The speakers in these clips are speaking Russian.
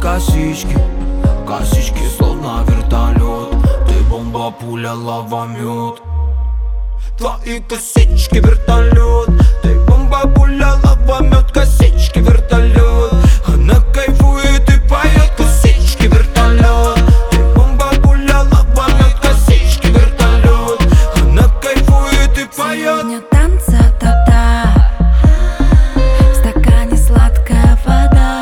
косички, косички словно вертолет. Ты бомба, пуля, лава, мед. Твои косички вертолет. Ты бомба, пуля, лава, мед. Косички вертолет. Она кайфует и поет. Косички вертолет. Ты бомба, пуля, лава, мед. Косички вертолет. Она кайфует и поет. Сегодня танца та-та, в стакане сладкая вода,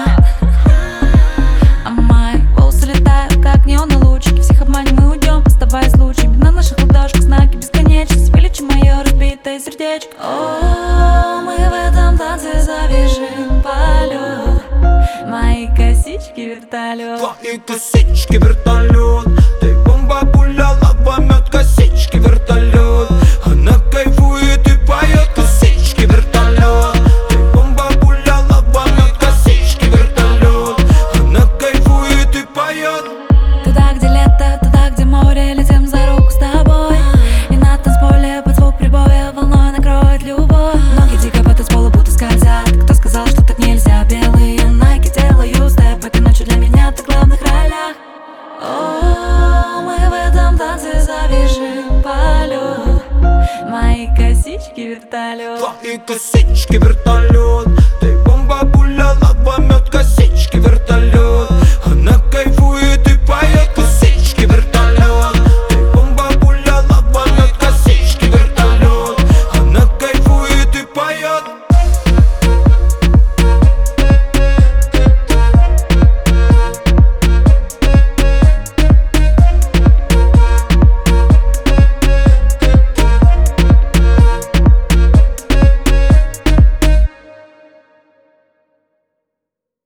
а мои волосы летают, как неоны лучики. Всех обманем, мы уйдем, оставаясь лучшими. На наших ладошках знаки бесконечности. Вылечи мое разбитое сердечко. О, мы в этом танце завяжем полет. Мои косички вертолет. Твои косички вертолет. Ты бомба, пуля, лава, мед. Косички вертолет. Она кайфует и поет. Косички вертолет. Ты бомба, пуля, лава, мед. Косички вертолет. Она кайфует и поет. Туда, где лето, туда, где море, летим за руку с тобой. И на танцполе под звук прибоя волной накроет любовь. Ноги дико по танцполу будто скользят. Кто сказал, что так нельзя? Белые найки делаю степ. Этой ночью для меня ты в главных ролях. О, мы в этом танце завяжем полет. Мои косички вертолет. Твои косички вертолет.